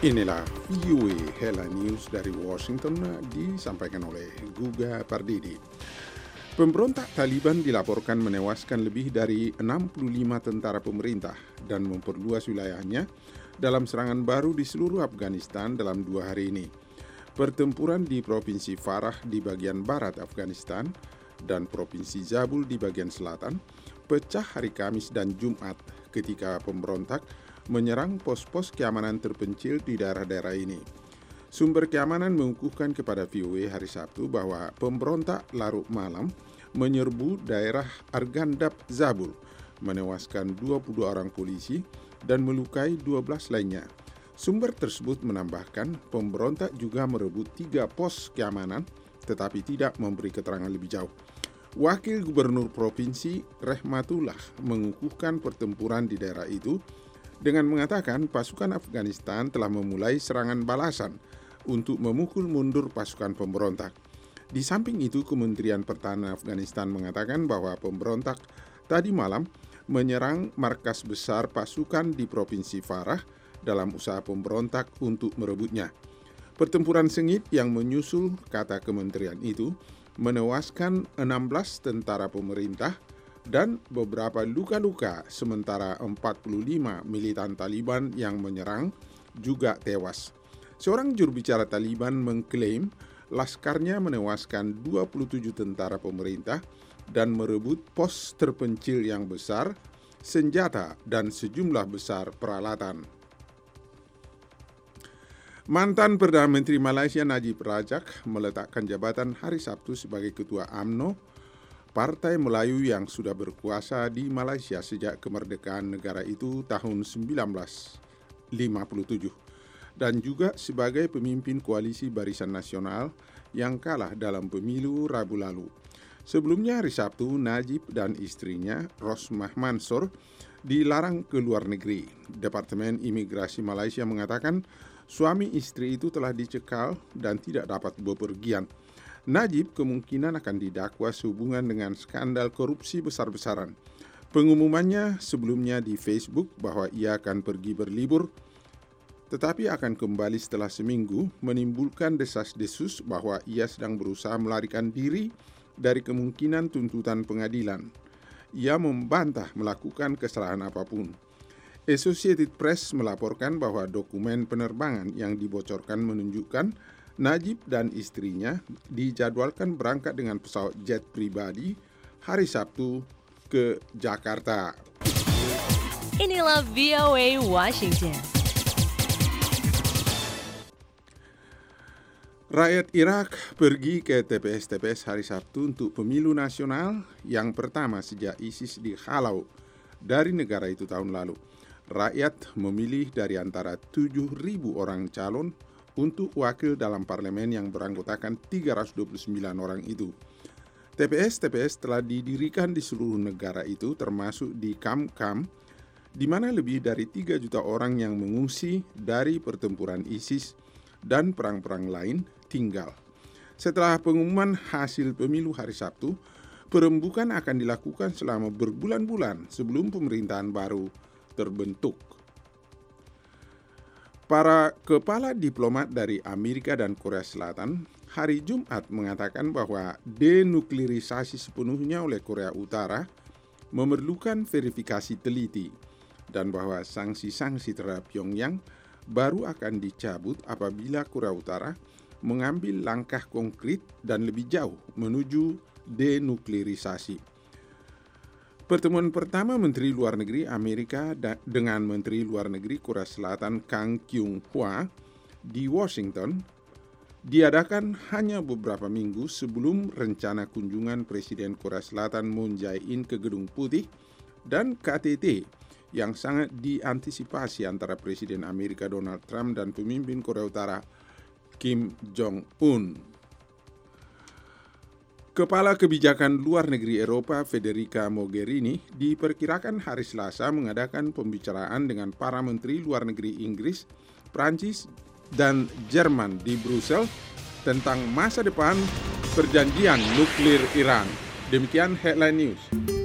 Inilah VOA Headline News dari Washington disampaikan oleh Guga Pardidi. Pemberontak Taliban dilaporkan menewaskan lebih dari 65 tentara pemerintah dan memperluas wilayahnya dalam serangan baru di seluruh Afghanistan dalam 2 hari ini. Pertempuran di Provinsi Farah di bagian barat Afghanistan dan Provinsi Zabul di bagian selatan pecah hari Kamis dan Jumat ketika pemberontak menyerang pos-pos keamanan terpencil di daerah-daerah ini. Sumber keamanan mengukuhkan kepada VOA hari Sabtu bahwa pemberontak larut malam menyerbu daerah Arghandab Zabul, menewaskan 22 orang polisi dan melukai 12 lainnya. Sumber tersebut menambahkan pemberontak juga merebut 3 pos keamanan tetapi tidak memberi keterangan lebih jauh. Wakil Gubernur Provinsi Rehmatullah mengukuhkan pertempuran di daerah itu dengan mengatakan pasukan Afghanistan telah memulai serangan balasan untuk memukul mundur pasukan pemberontak. Di samping itu, Kementerian Pertahanan Afghanistan mengatakan bahwa pemberontak tadi malam menyerang markas besar pasukan di Provinsi Farah dalam usaha pemberontak untuk merebutnya. Pertempuran sengit yang menyusul, kata kementerian itu, menewaskan 16 tentara pemerintah dan beberapa luka-luka, sementara 45 militan Taliban yang menyerang juga tewas. Seorang juru bicara Taliban mengklaim laskarnya menewaskan 27 tentara pemerintah dan merebut pos terpencil yang besar, senjata, dan sejumlah besar peralatan. Mantan Perdana Menteri Malaysia Najib Razak meletakkan jabatan hari Sabtu sebagai Ketua UMNO, Partai Melayu yang sudah berkuasa di Malaysia sejak kemerdekaan negara itu tahun 1957, dan juga sebagai pemimpin koalisi Barisan Nasional yang kalah dalam pemilu Rabu lalu. Sebelumnya hari Sabtu, Najib dan istrinya, Rosmah Mansor, dilarang ke luar negeri. Departemen Imigrasi Malaysia mengatakan suami istri itu telah dicekal dan tidak dapat bepergian. Najib kemungkinan akan didakwa sehubungan dengan skandal korupsi besar-besaran. Pengumumannya sebelumnya di Facebook bahwa ia akan pergi berlibur, tetapi akan kembali setelah seminggu, menimbulkan desas-desus bahwa ia sedang berusaha melarikan diri dari kemungkinan tuntutan pengadilan. Ia membantah melakukan kesalahan apapun. Associated Press melaporkan bahwa dokumen penerbangan yang dibocorkan menunjukkan Najib dan istrinya dijadwalkan berangkat dengan pesawat jet pribadi hari Sabtu ke Jakarta. Inilah VOA Washington. Rakyat Irak pergi ke TPS-TPS hari Sabtu untuk pemilu nasional yang pertama sejak ISIS dihalau dari negara itu tahun lalu. Rakyat memilih dari antara 7.000 orang calon untuk wakil dalam parlemen yang beranggotakan 329 orang itu. TPS-TPS telah didirikan di seluruh negara itu, termasuk di Kam-Kam, di mana lebih dari 3 juta orang yang mengungsi dari pertempuran ISIS dan perang-perang lain tinggal. Setelah pengumuman hasil pemilu hari Sabtu, perembukan akan dilakukan selama berbulan-bulan sebelum pemerintahan baru terbentuk. Para kepala diplomat dari Amerika dan Korea Selatan hari Jumat mengatakan bahwa denuklirisasi sepenuhnya oleh Korea Utara memerlukan verifikasi teliti dan bahwa sanksi-sanksi terhadap Pyongyang baru akan dicabut apabila Korea Utara mengambil langkah konkret dan lebih jauh menuju denuklirisasi. Pertemuan pertama Menteri Luar Negeri Amerika dengan Menteri Luar Negeri Korea Selatan Kang Kyung-hwa di Washington diadakan hanya beberapa minggu sebelum rencana kunjungan Presiden Korea Selatan Moon Jae-in ke Gedung Putih dan KTT yang sangat diantisipasi antara Presiden Amerika Donald Trump dan pemimpin Korea Utara Kim Jong-un. Kepala Kebijakan Luar Negeri Eropa Federica Mogherini diperkirakan hari Selasa mengadakan pembicaraan dengan para menteri luar negeri Inggris, Prancis, dan Jerman di Brussel tentang masa depan perjanjian nuklir Iran. Demikian Headline News.